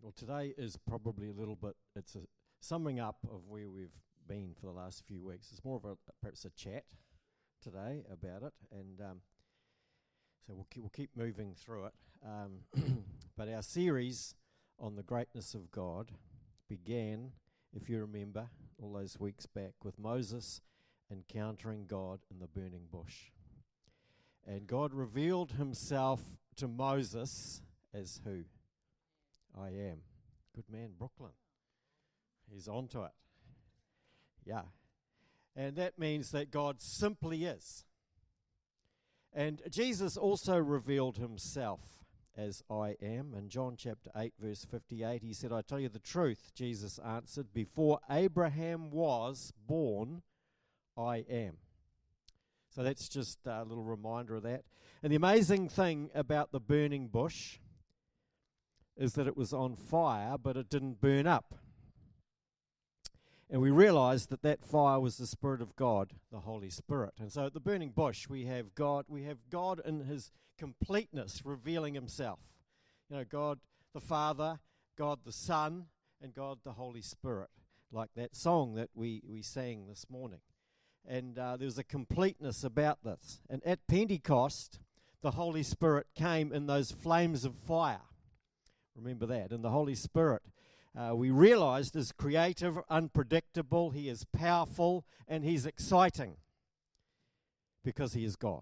Well, today is probably a little bit, it's a summing up of where we've been for the last few weeks. It's more of perhaps a chat today about it, and so we'll keep moving through it. But our series on the greatness of God began, if you remember, all those weeks back with Moses encountering God in the burning bush. And God revealed himself to Moses as who? I am. Good man, Brooklyn. He's onto it. Yeah. And that means that God simply is. And Jesus also revealed himself as I am. In John chapter 8, verse 58, he said, I tell you the truth, Jesus answered, before Abraham was born, I am. So that's just a little reminder of that. And the amazing thing about the burning bush is that it was on fire, but it didn't burn up. And we realized that that fire was the Spirit of God, the Holy Spirit. And so at the burning bush, we have God in his completeness revealing himself. You know, God the Father, God the Son, and God the Holy Spirit, like that song that we sang this morning. And there's a completeness about this. And at Pentecost, the Holy Spirit came in those flames of fire. Remember that. And the Holy Spirit, we realized, is creative, unpredictable, he is powerful, and he's exciting because he is God.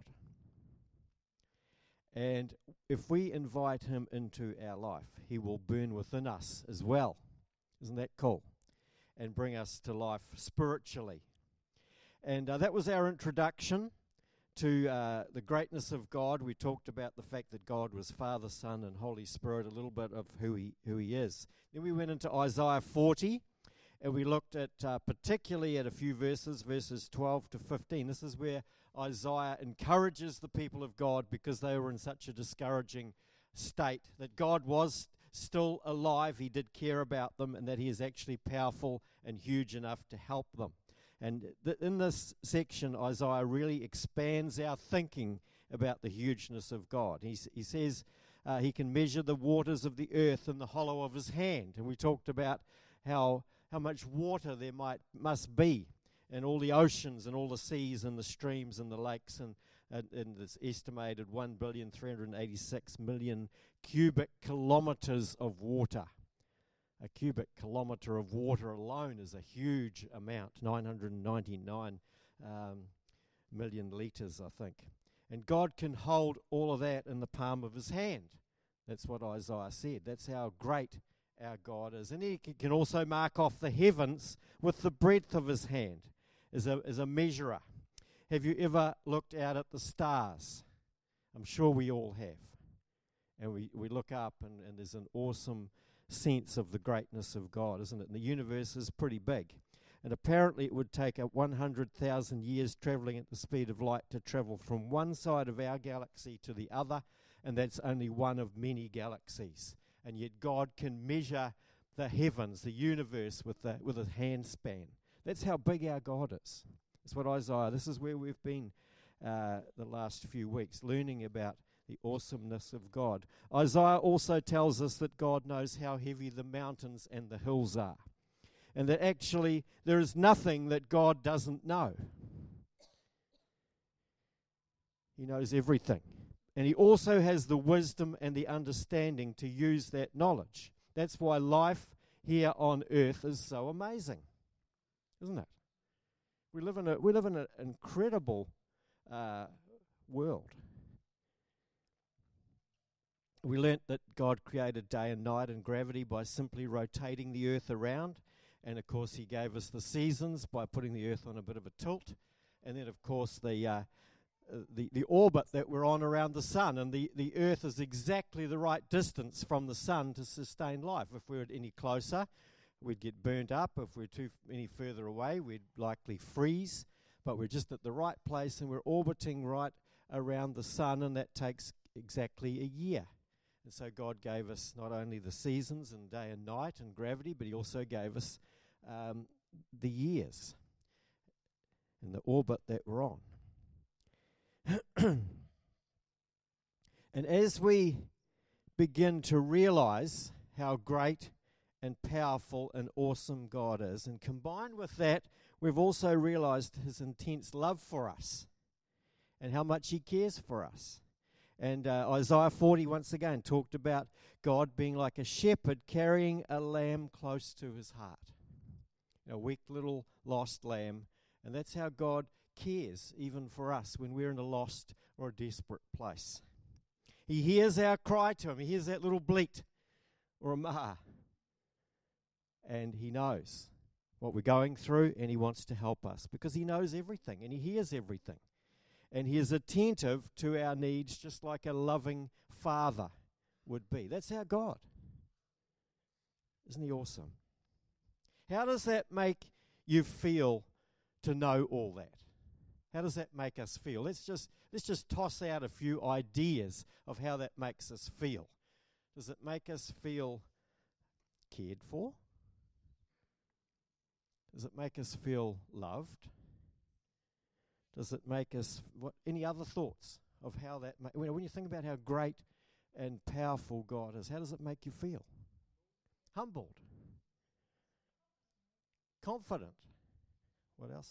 And if we invite him into our life, he will burn within us as well. Isn't that cool? And bring us to life spiritually. And that was our introduction to the greatness of God. We talked about the fact that God was Father, Son, and Holy Spirit, a little bit of who he is. Then we went into Isaiah 40, and we looked at particularly at a few verses 12 to 15. This is where Isaiah encourages the people of God because they were in such a discouraging state, that God was still alive, he did care about them, and that he is actually powerful and huge enough to help them. And in this section, Isaiah really expands our thinking about the hugeness of God. He says he can measure the waters of the earth in the hollow of his hand. And we talked about how much water there must be in all the oceans and all the seas and the streams and the lakes and this estimated 1,386,000,000 cubic kilometers of water. A cubic kilometre of water alone is a huge amount, 999 million litres, I think. And God can hold all of that in the palm of his hand. That's what Isaiah said. That's how great our God is. And he can also mark off the heavens with the breadth of his hand as a measurer. Have you ever looked out at the stars? I'm sure we all have. And we look up and there's an awesome sense of the greatness of God, isn't it? And the universe is pretty big. And apparently it would take 100,000 years travelling at the speed of light to travel from one side of our galaxy to the other, and that's only one of many galaxies. And yet God can measure the heavens, the universe, with a hand span. That's how big our God is. That's what Isaiah, this is where we've been the last few weeks, learning about the awesomeness of God. Isaiah also tells us that God knows how heavy the mountains and the hills are, and that actually there is nothing that God doesn't know. He knows everything. And he also has the wisdom and the understanding to use that knowledge. That's why life here on earth is so amazing, isn't it? We live in an incredible world. We learnt that God created day and night and gravity by simply rotating the earth around. And, of course, he gave us the seasons by putting the earth on a bit of a tilt. And then, of course, the orbit that we're on around the sun. And the earth is exactly the right distance from the sun to sustain life. If we were any closer, we'd get burnt up. If we're any further away, we'd likely freeze. But we're just at the right place, and we're orbiting right around the sun, and that takes exactly a year. And so God gave us not only the seasons and day and night and gravity, but he also gave us the years and the orbit that we're on. And as we begin to realize how great and powerful and awesome God is. And combined with that, we've also realized his intense love for us and how much he cares for us. And Isaiah 40 once again talked about God being like a shepherd carrying a lamb close to his heart. A weak little lost lamb. And that's how God cares even for us when we're in a lost or a desperate place. He hears our cry to him. He hears that little bleat or a ma. And he knows what we're going through, and he wants to help us because he knows everything and he hears everything. And he is attentive to our needs just like a loving father would be. That's our God. Isn't he awesome? How does that make you feel to know all that? How does that make us feel? Let's just toss out a few ideas of how that makes us feel. Does it make us feel cared for? Does it make us feel loved? Does it make us, any other thoughts of how that, when you think about how great and powerful God is, how does it make you feel? Humbled. Confident. What else?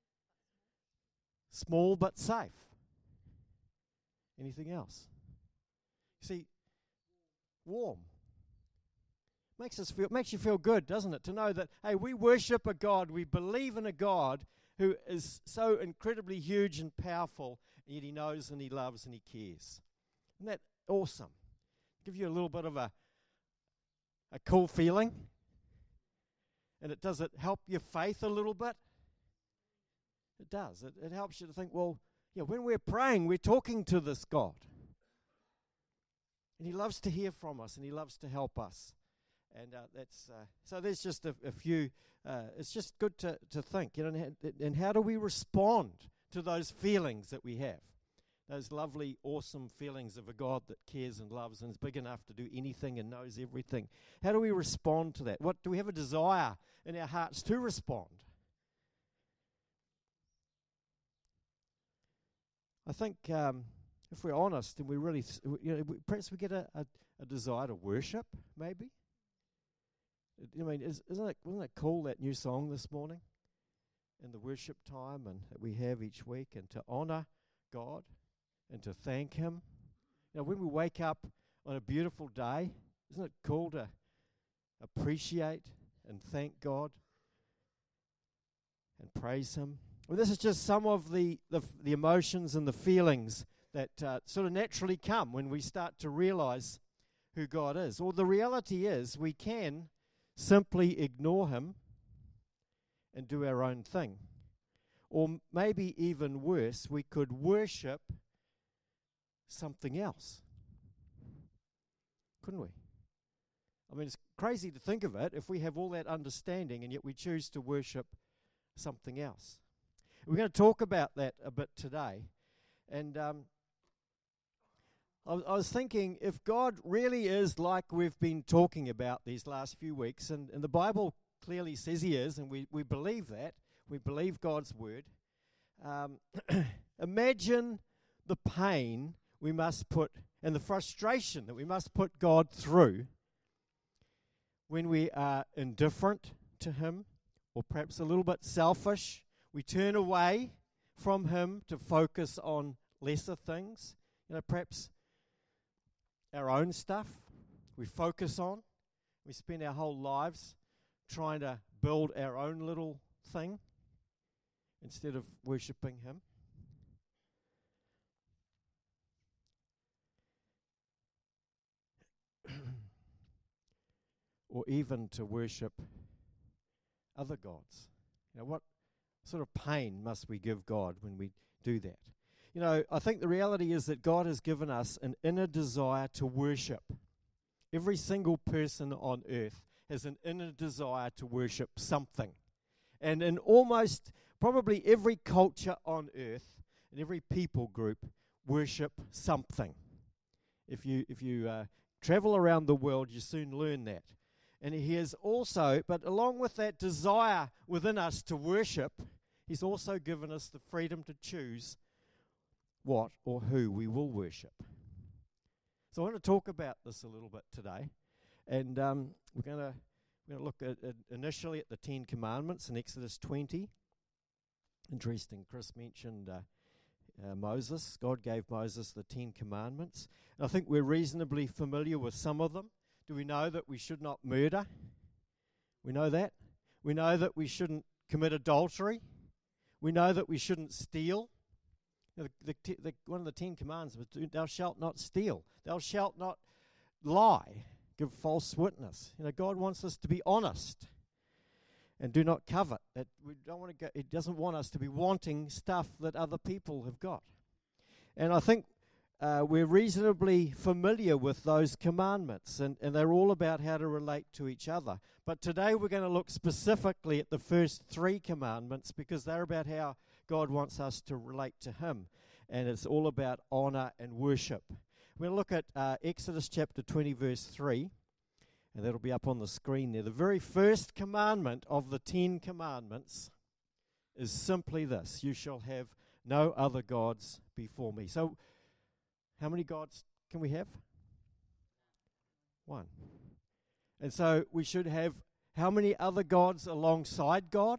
Small but safe. Anything else? See, warm. Makes you feel good, doesn't it? To know that, hey, we worship a God, we believe in a God who is so incredibly huge and powerful, and yet he knows and he loves and he cares. Isn't that awesome? Give you a little bit of a cool feeling. And does it help your faith a little bit? It does. It helps you to think, well, yeah, when we're praying, we're talking to this God. And he loves to hear from us, and he loves to help us. And so there's just a few, it's just good to think, and how do we respond to those feelings that we have? Those lovely, awesome feelings of a God that cares and loves and is big enough to do anything and knows everything. How do we respond to that? What do we have a desire in our hearts to respond? I think if we're honest and we really, perhaps we get a desire to worship, maybe. I mean, wasn't it cool, that new song this morning in the worship time and that we have each week, and to honor God and to thank him? When we wake up on a beautiful day, isn't it cool to appreciate and thank God and praise him? Well, this is just some of the emotions and the feelings that sort of naturally come when we start to realize who God is. Or the reality is we can simply ignore him and do our own thing. Or maybe even worse, we could worship something else. Couldn't we? I mean, it's crazy to think of it if we have all that understanding and yet we choose to worship something else. We're going to talk about that a bit today. And I was thinking, if God really is like we've been talking about these last few weeks, and the Bible clearly says he is, and we believe that, we believe God's word, imagine the pain we must put and the frustration that we must put God through when we are indifferent to him, or perhaps a little bit selfish. We turn away from him to focus on lesser things, perhaps our own stuff we focus on. We spend our whole lives trying to build our own little thing instead of worshiping him. Or even to worship other gods. What sort of pain must we give God when we do that? I think the reality is that God has given us an inner desire to worship. Every single person on earth has an inner desire to worship something. And in almost probably every culture on earth and every people group worship something. If you travel around the world, you soon learn that. And he has also, but along with that desire within us to worship, he's also given us the freedom to choose what or who we will worship. So I want to talk about this a little bit today. And we're going to We're going to look at initially at the Ten Commandments in Exodus 20. Interesting, Chris mentioned Moses. God gave Moses the Ten Commandments. And I think we're reasonably familiar with some of them. Do we know that we should not murder? We know that. We know that we shouldn't commit adultery. We know that we shouldn't steal. One of the Ten Commandments was, thou shalt not steal. Thou shalt not lie, give false witness. God wants us to be honest and do not covet. That we don't want to go. It doesn't want us to be wanting stuff that other people have got. And I think we're reasonably familiar with those commandments, and they're all about how to relate to each other. But today we're going to look specifically at the first three commandments because they're about how God wants us to relate to Him, and it's all about honor and worship. We're going to look at Exodus chapter 20, verse 3, and that'll be up on the screen there. The very first commandment of the 10 commandments is simply this: you shall have no other gods before me. So, how many gods can we have? One. And so we should have how many other gods alongside God?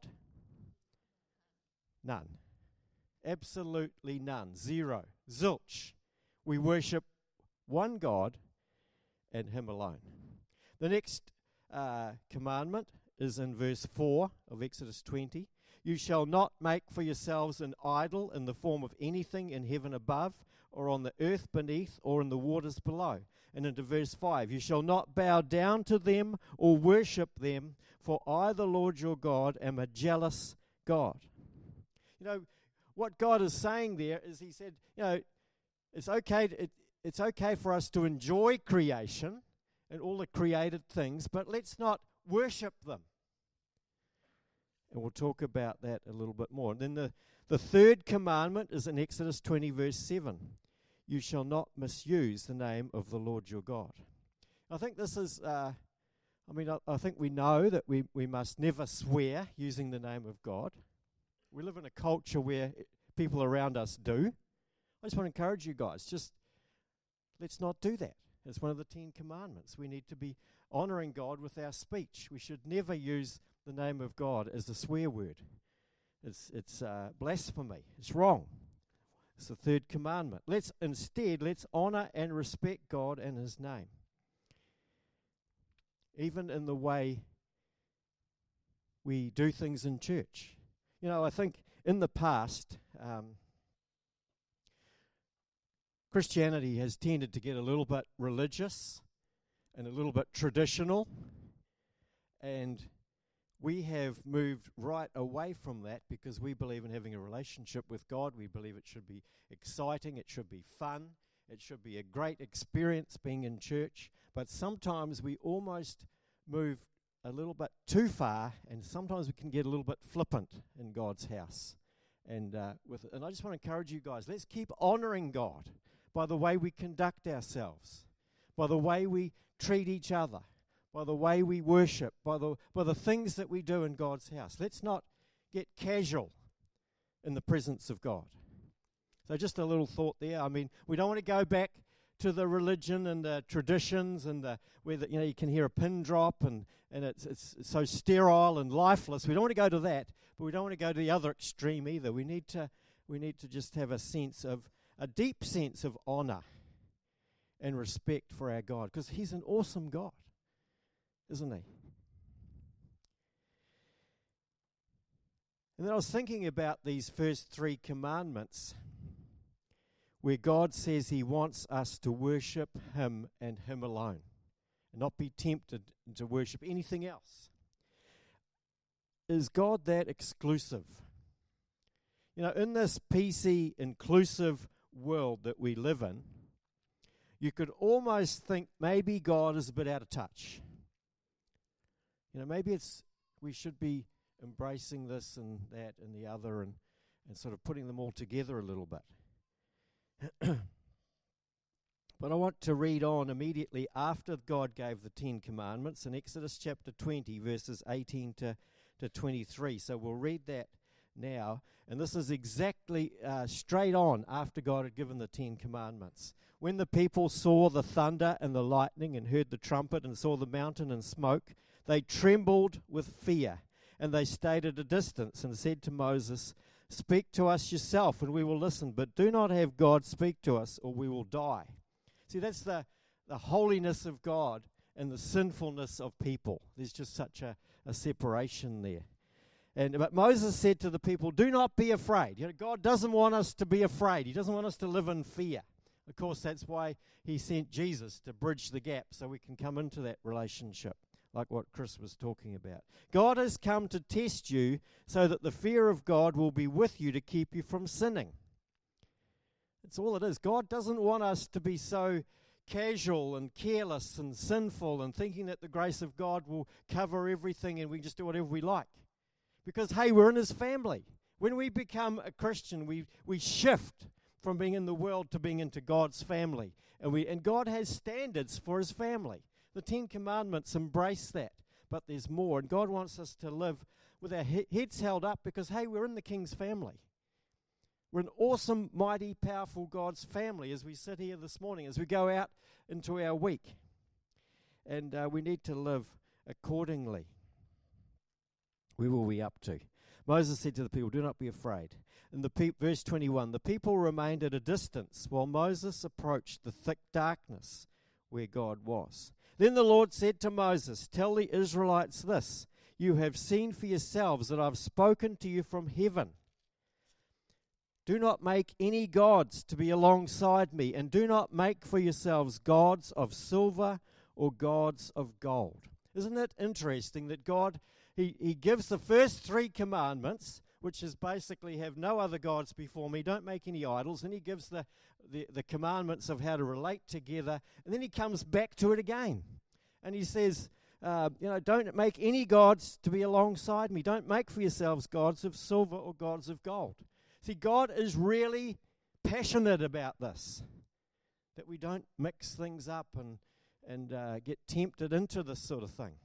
None. Absolutely none. Zero. Zilch. We worship one God and Him alone. The next commandment is in verse 4 of Exodus 20. You shall not make for yourselves an idol in the form of anything in heaven above, or on the earth beneath, or in the waters below. And into verse 5, you shall not bow down to them or worship them, for I, the Lord your God, am a jealous God. What God is saying there is He said, it's okay for us to enjoy creation and all the created things, but let's not worship them. And we'll talk about that a little bit more. And then the third commandment is in Exodus 20, verse 7. You shall not misuse the name of the Lord your God. I think this is, I think we know that we must never swear using the name of God. We live in a culture where people around us do. I just want to encourage you guys, let's not do that. It's one of the 10 commandments. We need to be honoring God with our speech. We should never use the name of God as a swear word. It's blasphemy. It's wrong. It's the third commandment. Let's honor and respect God and His name. Even in the way we do things in church. I think in the past, Christianity has tended to get a little bit religious and a little bit traditional, and we have moved right away from that because we believe in having a relationship with God. We believe it should be exciting, it should be fun, it should be a great experience being in church, but sometimes we almost move a little bit too far, and sometimes we can get a little bit flippant in God's house. And I just want to encourage you guys, let's keep honoring God by the way we conduct ourselves, by the way we treat each other, by the way we worship, by the things that we do in God's house. Let's not get casual in the presence of God. So just a little thought there. We don't want to go back to the religion and the traditions and where you can hear a pin drop and it's so sterile and lifeless. We don't want to go to that, but we don't want to go to the other extreme either. We need to just have a deep sense of honor and respect for our God, because He's an awesome God, isn't He? And then I was thinking about these first three commandments where God says He wants us to worship Him and Him alone and not be tempted to worship anything else. Is God that exclusive? In this PC inclusive world that we live in, you could almost think maybe God is a bit out of touch. Maybe we should be embracing this and that and the other and sort of putting them all together a little bit. But I want to read on immediately after God gave the 10 commandments in Exodus chapter 20, verses 18 to 23. So we'll read that now. And this is exactly straight on after God had given the 10 commandments. When the people saw the thunder and the lightning and heard the trumpet and saw the mountain and smoke, They trembled with fear, and they stayed at a distance and said to Moses, "Speak to us yourself, and we will listen, but do not have God speak to us, or we will die." See, that's the holiness of God and the sinfulness of people. There's just such a separation there. But Moses said to the people, "Do not be afraid." God doesn't want us to be afraid. He doesn't want us to live in fear. Of course, that's why he sent Jesus, to bridge the gap so we can come into that relationship, like what Chris was talking about. God has come to test you so that the fear of God will be with you to keep you from sinning. That's all it is. God doesn't want us to be so casual and careless and sinful and thinking that the grace of God will cover everything and we just do whatever we like. Because, hey, we're in his family. When we become a Christian, we shift from being in the world to being into God's family. And God has standards for his family. The 10 Commandments embrace that, but there's more. And God wants us to live with our heads held up because, hey, we're in the King's family. We're an awesome, mighty, powerful God's family as we sit here this morning, as we go out into our week. And we need to live accordingly. Where were we up to? Moses said to the people, "Do not be afraid." And verse 21, the people remained at a distance while Moses approached the thick darkness where God was. Then the Lord said to Moses, "Tell the Israelites this, you have seen for yourselves that I've spoken to you from heaven. Do not make any gods to be alongside me, and do not make for yourselves gods of silver or gods of gold." Isn't it interesting that God, He gives the first 3 commandments, which is basically have no other gods before me, don't make any idols, and he gives the commandments of how to relate together, and then he comes back to it again. And he says, don't make any gods to be alongside me. Don't make for yourselves gods of silver or gods of gold. See, God is really passionate about this, that we don't mix things up and get tempted into this sort of thing.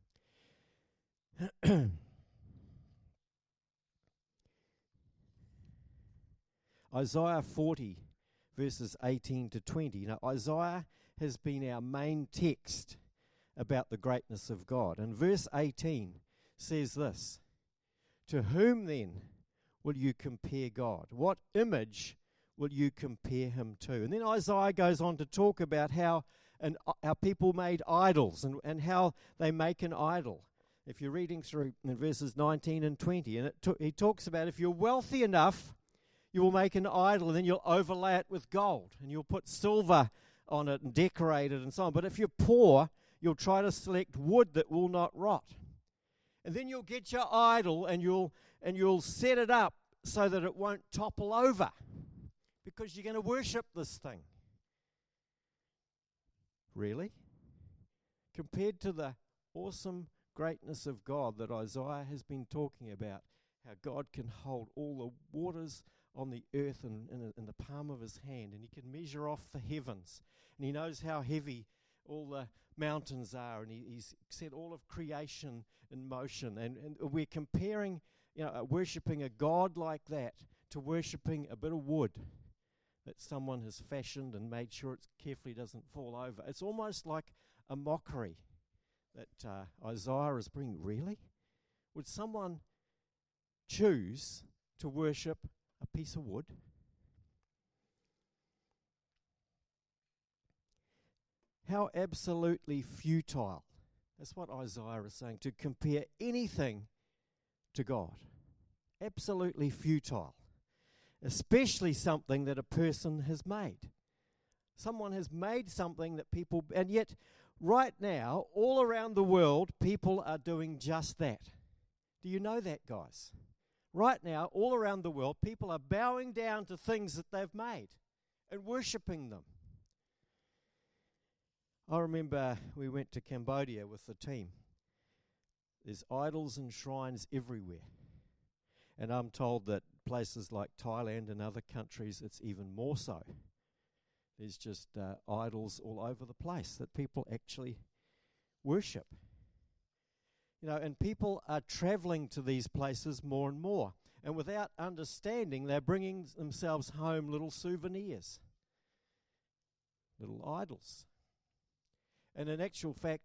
Isaiah 40, verses 18 to 20. Now, Isaiah has been our main text about the greatness of God. And verse 18 says this, "To whom then will you compare God? What image will you compare him to?" And then Isaiah goes on to talk about how people made idols and how they make an idol. If you're reading through in verses 19 and 20, and he talks about if you're wealthy enough, you will make an idol, and then you'll overlay it with gold, and you'll put silver on it and decorate it and so on. But if you're poor, you'll try to select wood that will not rot. And then you'll get your idol, and you'll set it up so that it won't topple over, because you're going to worship this thing. Really? Compared to the awesome greatness of God that Isaiah has been talking about, how God can hold all the waters on the earth in the palm of his hand, and he can measure off the heavens, and he knows how heavy all the mountains are, and he's set all of creation in motion, and we're comparing, worshipping a God like that to worshipping a bit of wood that someone has fashioned and made sure it carefully doesn't fall over. It's almost like a mockery that Isaiah is bringing. Really? Would someone choose to worship a piece of wood? How absolutely futile. That's what Isaiah is saying, to compare anything to God. Absolutely futile. Especially something that a person has made. Someone has made something that people, and yet right now, all around the world, people are doing just that. Do you know that, guys? Right now, all around the world, people are bowing down to things that they've made and worshipping them. I remember we went to Cambodia with the team. There's idols and shrines everywhere. And I'm told that places like Thailand and other countries, it's even more so. There's just idols all over the place that people actually worship. And people are traveling to these places more and more. And without understanding, they're bringing themselves home little souvenirs, little idols. And in actual fact,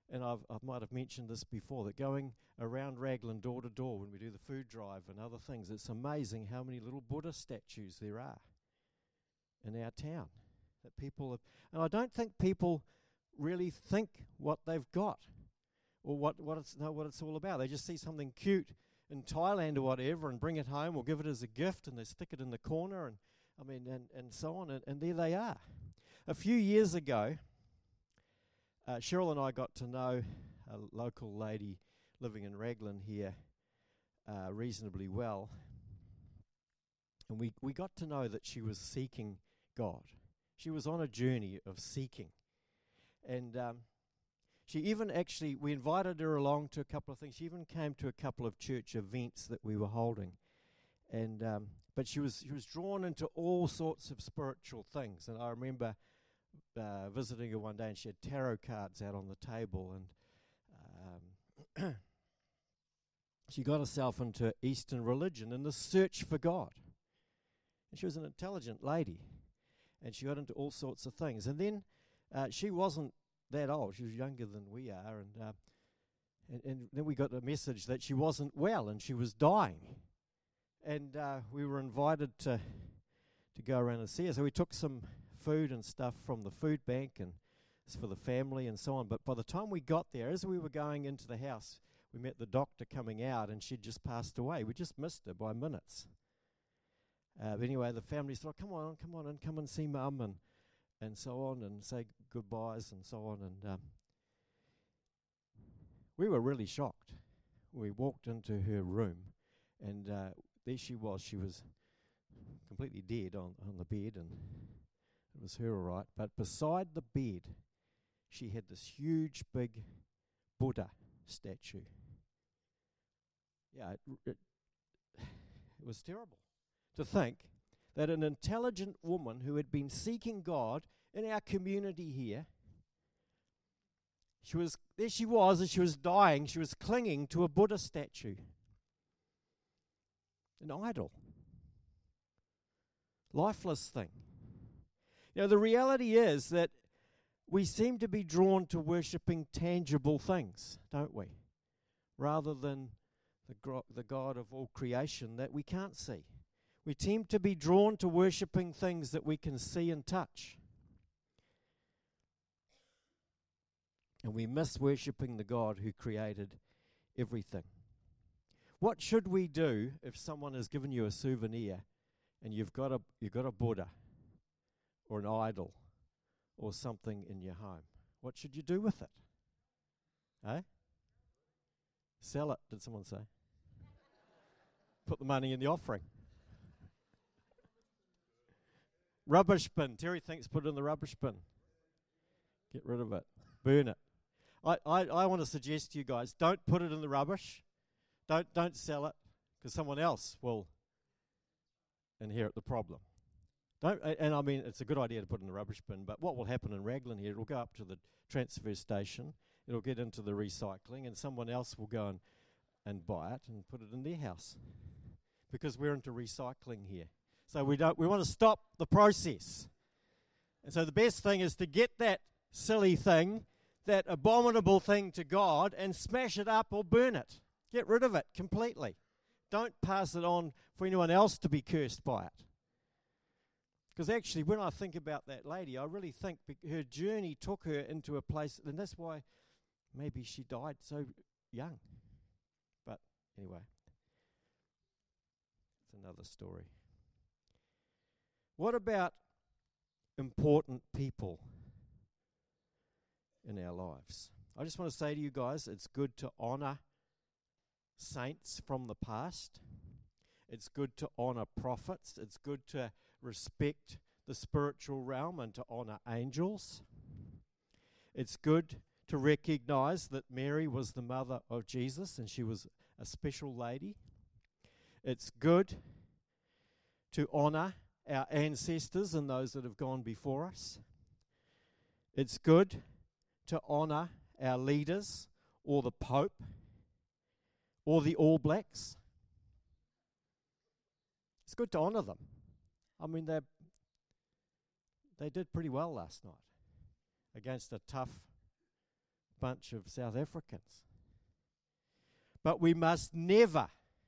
And I might have mentioned this before, that going around Raglan door to door when we do the food drive and other things, it's amazing how many little Buddha statues there are in our town that people have. And I don't think people really think what they've got or what it's all about. They just see something cute in Thailand or whatever and bring it home or give it as a gift, and they stick it in the corner and so on, and there they are. A few years ago, Cheryl and I got to know a local lady living in Raglan here reasonably well, and we got to know that she was seeking God. She was on a journey of seeking, and she even actually, we invited her along to a couple of things. She even came to a couple of church events that we were holding, and but she was drawn into all sorts of spiritual things. And I remember visiting her one day, and she had tarot cards out on the table, and she got herself into Eastern religion in the search for God. And she was an intelligent lady, and she got into all sorts of things. And then she wasn't that old; she was younger than we are, and then we got a message that she wasn't well and she was dying. And we were invited to go around and see her. So we took some food and stuff from the food bank, and it's for the family and so on. But by the time we got there, as we were going into the house, we met the doctor coming out, and she'd just passed away. We just missed her by minutes. But anyway, the family said, come on and come and see Mum, and so on, and say goodbyes and so on. And we were really shocked. We walked into her room, and there she was. She was completely dead on the bed, and it was her all right. But beside the bed, she had this huge, big Buddha statue. Yeah, it was terrible to think that an intelligent woman who had been seeking God in our community here, there she was, and she was dying. She was clinging to a Buddha statue, an idol, lifeless thing. You know, the reality is that we seem to be drawn to worshipping tangible things, don't we? Rather than the God of all creation that we can't see. We seem to be drawn to worshipping things that we can see and touch. And we miss worshipping the God who created everything. What should we do if someone has given you a souvenir and you've got a Buddha or an idol or something in your home? What should you do with it? Eh? Sell it, did someone say? Put the money in the offering. Rubbish bin. Terry thinks put it in the rubbish bin. Get rid of it. Burn it. I want to suggest to you guys, don't put it in the rubbish. Don't sell it, because someone else will inherit the problem. And I mean, it's a good idea to put it in the rubbish bin, but what will happen in Raglan here, it'll go up to the transfer station, it'll get into the recycling, and someone else will go and buy it and put it in their house, because we're into recycling here. So we want to stop the process. And so the best thing is to get that silly thing, that abominable thing to God, and smash it up or burn it. Get rid of it completely. Don't pass it on for anyone else to be cursed by it. Because actually, when I think about that lady, I really think her journey took her into a place, and that's why maybe she died so young. But anyway, it's another story. What about important people in our lives? I just want to say to you guys, it's good to honor saints from the past. It's good to honor prophets. It's good to respect the spiritual realm and to honor angels. It's good to recognize that Mary was the mother of Jesus and she was a special lady. It's good to honor our ancestors and those that have gone before us. It's good to honor our leaders or the Pope or the All Blacks. It's good to honor them. I mean, they did pretty well last night against a tough bunch of South Africans. But we must never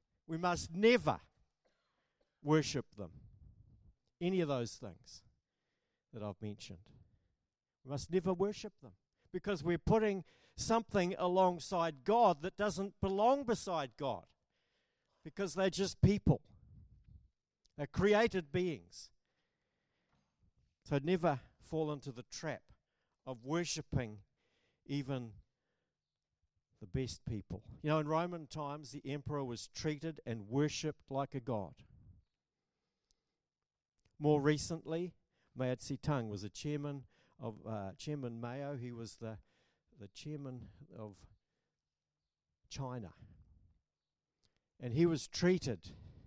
worship them. Any of those things that I've mentioned. We must never worship them, because we're putting something alongside God that doesn't belong beside God, because they're just people. They're created beings. So never fall into the trap of worshipping even the best people. You know, in Roman times, the emperor was treated and worshipped like a god. More recently, Mao Zedong was a chairman of Chairman Mao. He was the chairman of China, and he was treated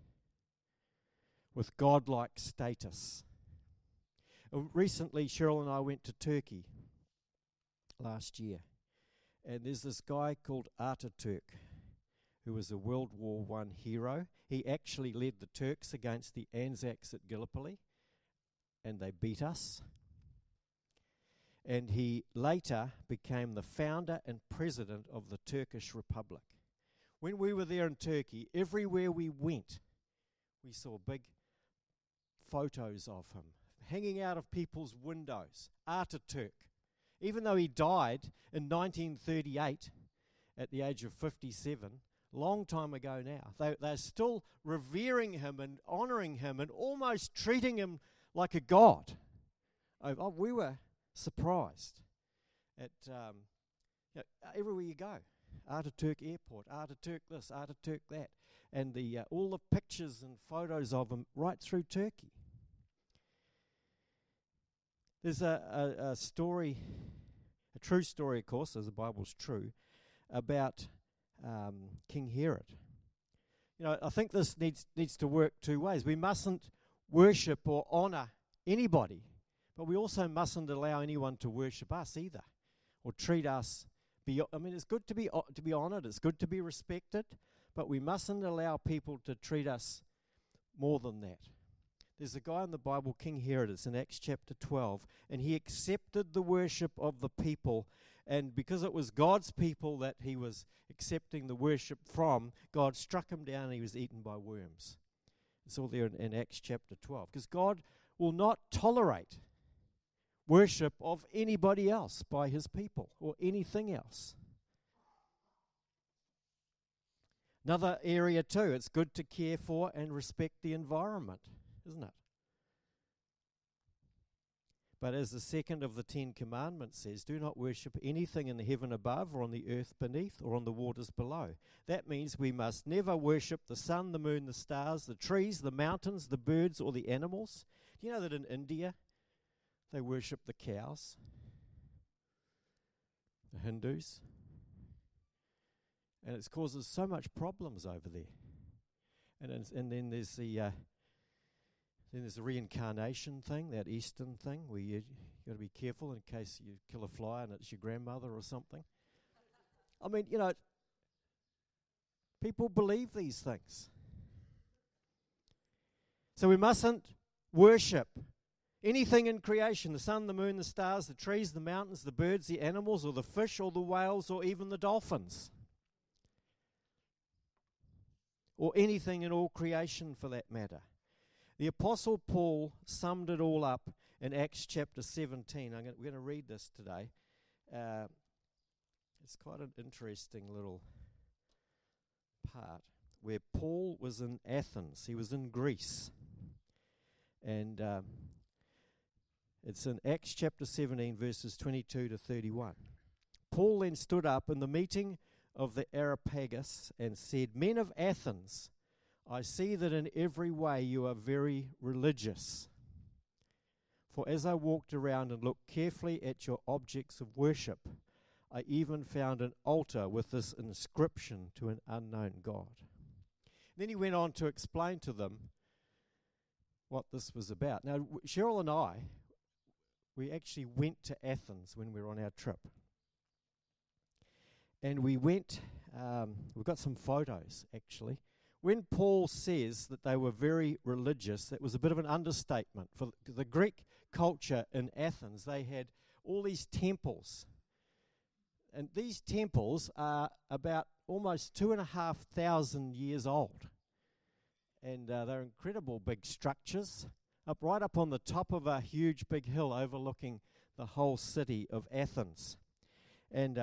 with godlike status. Recently, Cheryl and I went to Turkey last year, and there's this guy called Ataturk, who was a World War I hero. He actually led the Turks against the Anzacs at Gallipoli, and they beat us. And he later became the founder and president of the Turkish Republic. When we were there in Turkey, everywhere we went, we saw big photos of him hanging out of people's windows. Ataturk. Even though he died in 1938 at the age of 57, long time ago now, they're still revering him and honouring him and almost treating him like a god. We were surprised at everywhere you go. Ataturk Airport, Ataturk this, Ataturk that, and all the pictures and photos of him right through Turkey. There's a story, a true story, of course, as the Bible's true, about King Herod. You know, I think this needs to work two ways. We mustn't worship or honour anybody, but we also mustn't allow anyone to worship us either, or treat us. It's good to be honoured. It's good to be respected, but we mustn't allow people to treat us more than that. There's a guy in the Bible, King Herod. It's in Acts chapter 12, and he accepted the worship of the people, and because it was God's people that he was accepting the worship from, God struck him down and he was eaten by worms. It's all there in Acts chapter 12, because God will not tolerate worship of anybody else by his people or anything else. Another area too, it's good to care for and respect the environment, isn't it? But as the second of the 10 Commandments says, do not worship anything in the heaven above or on the earth beneath or on the waters below. That means we must never worship the sun, the moon, the stars, the trees, the mountains, the birds, or the animals. Do you know that in India they worship the cows, the Hindus? And it causes so much problems over there. And then there's the reincarnation thing, that Eastern thing, where you got to be careful in case you kill a fly and it's your grandmother or something. I mean, you know, people believe these things. So we mustn't worship anything in creation, the sun, the moon, the stars, the trees, the mountains, the birds, the animals, or the fish, or the whales, or even the dolphins. Or anything in all creation for that matter. The Apostle Paul summed it all up in Acts chapter 17. We're going to read this today. It's quite an interesting little part where Paul was in Athens. He was in Greece. And it's in Acts chapter 17, verses 22 to 31. Paul then stood up in the meeting of the Areopagus and said, "Men of Athens, I see that in every way you are very religious. For as I walked around and looked carefully at your objects of worship, I even found an altar with this inscription to an unknown God." And then he went on to explain to them what this was about. Now, Cheryl and I, we actually went to Athens when we were on our trip. And we went, we've got some photos actually. When Paul says that they were very religious, that was a bit of an understatement. For the Greek culture in Athens, they had all these temples and these temples are about almost 2,500 years old. And they're incredible big structures, right up on the top of a huge big hill overlooking the whole city of Athens. And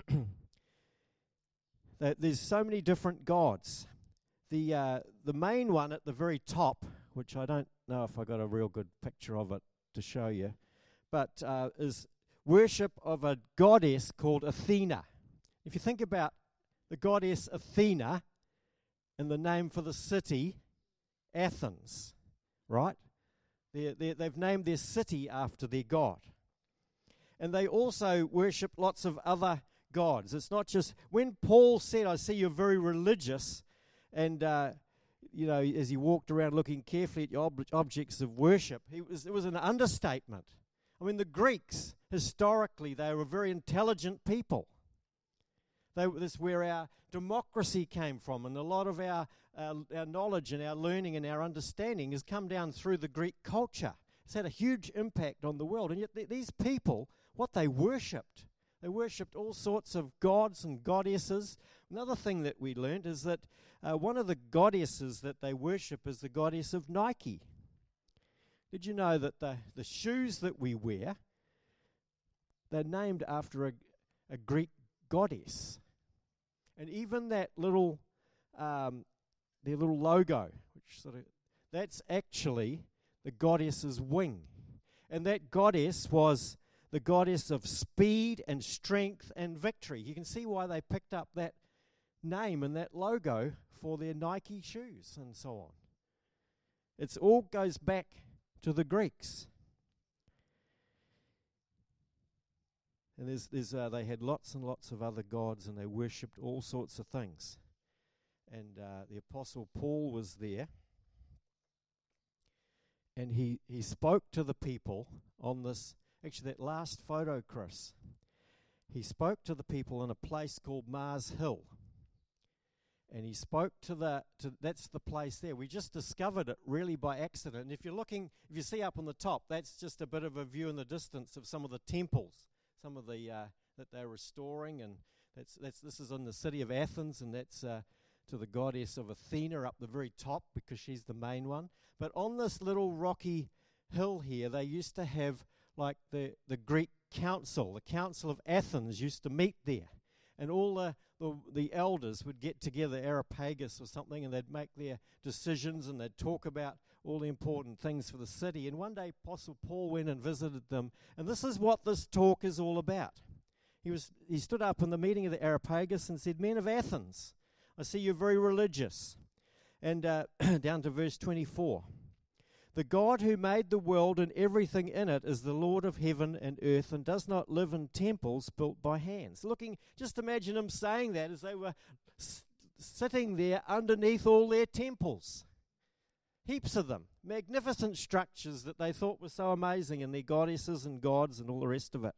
there's so many different gods. The main one at the very top, which I don't know if I got a real good picture of it to show you, but is worship of a goddess called Athena. If you think about the goddess Athena and the name for the city, Athens, right? They've named their city after their god. And they also worship lots of other gods. It's not just, when Paul said, I see you're very religious, and as he walked around looking carefully at your objects of worship, it was an understatement. I mean, the Greeks, historically, they were very intelligent people. This is where our democracy came from, and a lot of our knowledge and our learning and our understanding has come down through the Greek culture. It's had a huge impact on the world, and yet these people, what they worshipped all sorts of gods and goddesses. Another thing that we learned is that one of the goddesses that they worship is the goddess of Nike. Did you know that the shoes that we wear, they're named after a Greek goddess? And even that little, their little logo, that's actually the goddess's wing. And that goddess was the goddess of speed and strength and victory. You can see why they picked up that name and that logo for their Nike shoes and so on. It all goes back to the Greeks. And they had lots and lots of other gods, and they worshipped all sorts of things. And the Apostle Paul was there, and he spoke to the people on this. Actually, that last photo, Chris, he spoke to the people in a place called Mars Hill. And he spoke that's the place there. We just discovered it really by accident. And if you see up on the top, that's just a bit of a view in the distance of some of the temples, some of the that they're restoring. And this is in the city of Athens, and that's to the goddess of Athena up the very top, because she's the main one. But on this little rocky hill here, they used to have like the Greek council. The Council of Athens used to meet there. And all the elders would get together, Areopagus or something, and they'd make their decisions, and they'd talk about all the important things for the city. And one day Apostle Paul went and visited them, and this is what this talk is all about. He stood up in the meeting of the Areopagus and said, "Men of Athens, I see you're very religious." And down to verse 24. "The God who made the world and everything in it is the Lord of heaven and earth, and does not live in temples built by hands." Just imagine him saying that as they were sitting there underneath all their temples. Heaps of them. Magnificent structures that they thought were so amazing, and their goddesses and gods and all the rest of it.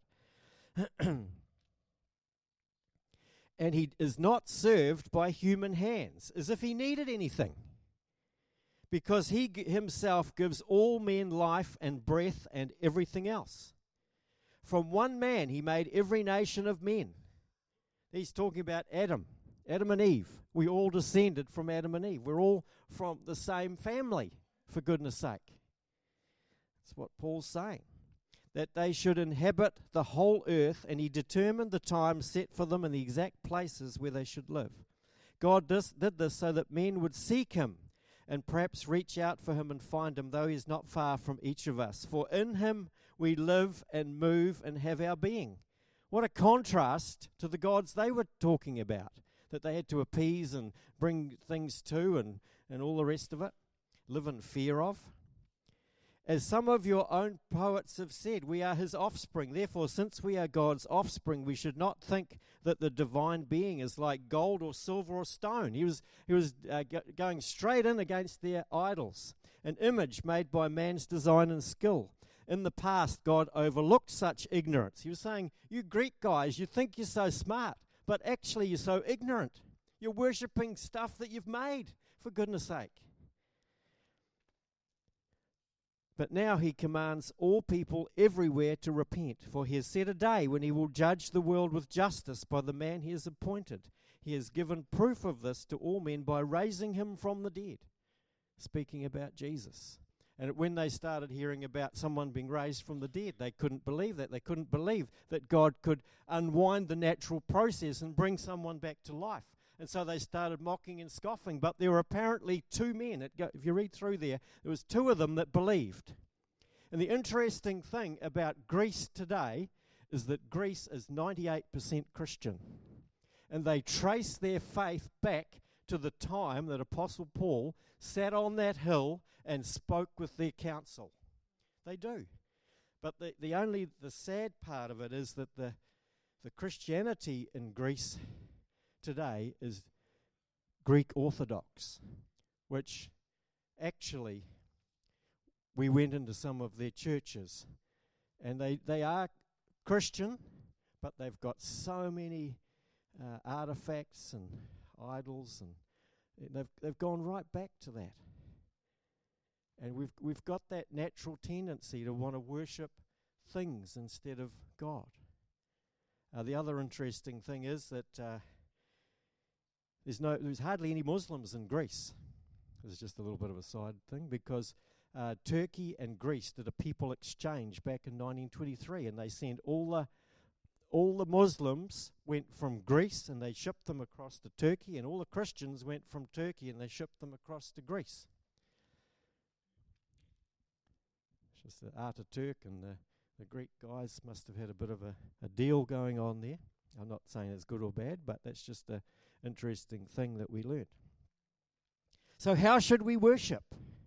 "And he is not served by human hands, as if he needed anything, because he himself gives all men life and breath and everything else. From one man he made every nation of men." He's talking about Adam and Eve. We all descended from Adam and Eve. We're all from the same family, for goodness sake. That's what Paul's saying. That they should inhabit the whole earth, and he determined the time set for them and the exact places where they should live. God did this so that men would seek him and perhaps reach out for him and find him, though he is not far from each of us. For in him we live and move and have our being. What a contrast to the gods they were talking about, that they had to appease and bring things to and all the rest of it, live in fear of. "As some of your own poets have said, we are his offspring. Therefore, since we are God's offspring, we should not think that the divine being is like gold or silver or stone." He was going straight in against their idols, an image made by man's design and skill. In the past, God overlooked such ignorance. He was saying, you Greek guys, you think you're so smart, but actually you're so ignorant. You're worshipping stuff that you've made, for goodness sake. But now he commands all people everywhere to repent, for he has set a day when he will judge the world with justice by the man he has appointed. He has given proof of this to all men by raising him from the dead. Speaking about Jesus. And when they started hearing about someone being raised from the dead, they couldn't believe that. They couldn't believe that God could unwind the natural process and bring someone back to life. And so they started mocking and scoffing. But there were apparently two men. If you read through there was two of them that believed. And the interesting thing about Greece today is that Greece is 98% Christian. And they trace their faith back to the time that Apostle Paul sat on that hill and spoke with their council. They do. But the sad part of it is that the Christianity in Greece today is Greek Orthodox, which actually we went into some of their churches, and they are Christian, but they've got so many artifacts and idols, and they've gone right back to that. And we've got that natural tendency to want to worship things instead of God. The other interesting thing is that there's hardly any Muslims in Greece. This is just a little bit of a side thing, because Turkey and Greece did a people exchange back in 1923, and they sent all the Muslims went from Greece and they shipped them across to Turkey, and all the Christians went from Turkey and they shipped them across to Greece. It's just the Ataturk and the Greek guys must have had a bit of a deal going on there. I'm not saying it's good or bad, but that's just an interesting thing that we learned. So how should we worship?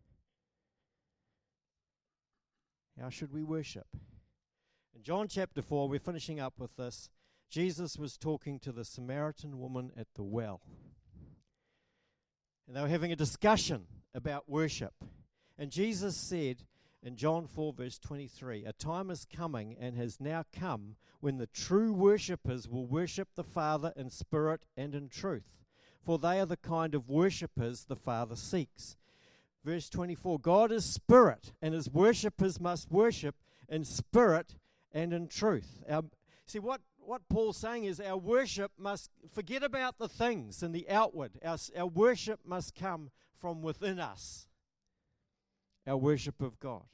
How should we worship? In John chapter 4, we're finishing up with this. Jesus was talking to the Samaritan woman at the well. And they were having a discussion about worship. And Jesus said in John 4 verse 23, "A time is coming and has now come when the true worshippers will worship the Father in spirit and in truth. For they are the kind of worshippers the Father seeks." Verse 24, God is spirit, and his worshippers must worship in spirit and in truth. See, what Paul's saying is our worship must forget about the things and the outward. Our worship must come from within us. Our worship of God.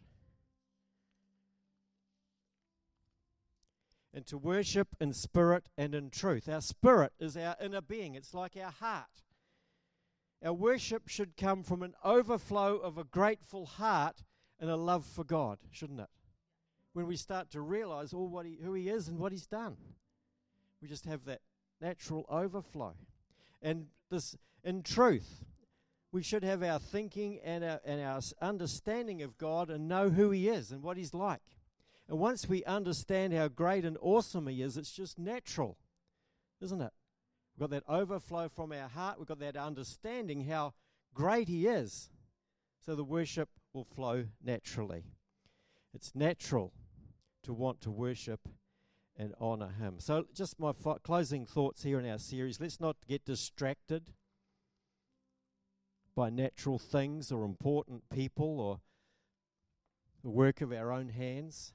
And to worship in spirit and in truth. Our spirit is our inner being. It's like our heart. Our worship should come from an overflow of a grateful heart and a love for God, shouldn't it? When we start to realize who he is and what he's done. We just have that natural overflow. And this, in truth, we should have our thinking and our understanding of God and know who he is and what he's like. And once we understand how great and awesome he is, it's just natural, isn't it? We've got that overflow from our heart. We've got that understanding how great he is. So the worship will flow naturally. It's natural to want to worship and honor him. So just my closing thoughts here in our series. Let's not get distracted by natural things or important people or the work of our own hands.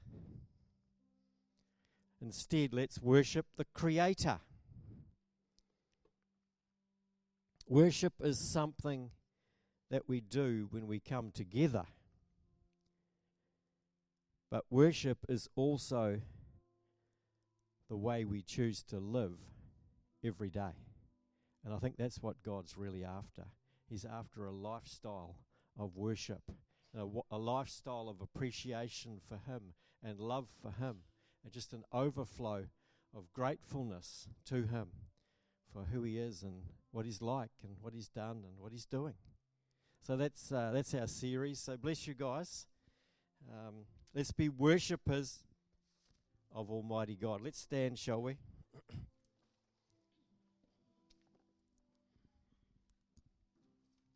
Instead, let's worship the Creator. Worship is something that we do when we come together. But worship is also the way we choose to live every day. And I think that's what God's really after. He's after a lifestyle of worship, a lifestyle of appreciation for him and love for him, and just an overflow of gratefulness to him for who he is and what he's like and what he's done and what he's doing. So that's our series. So bless you guys. Let's be worshippers of Almighty God. Let's stand, shall we?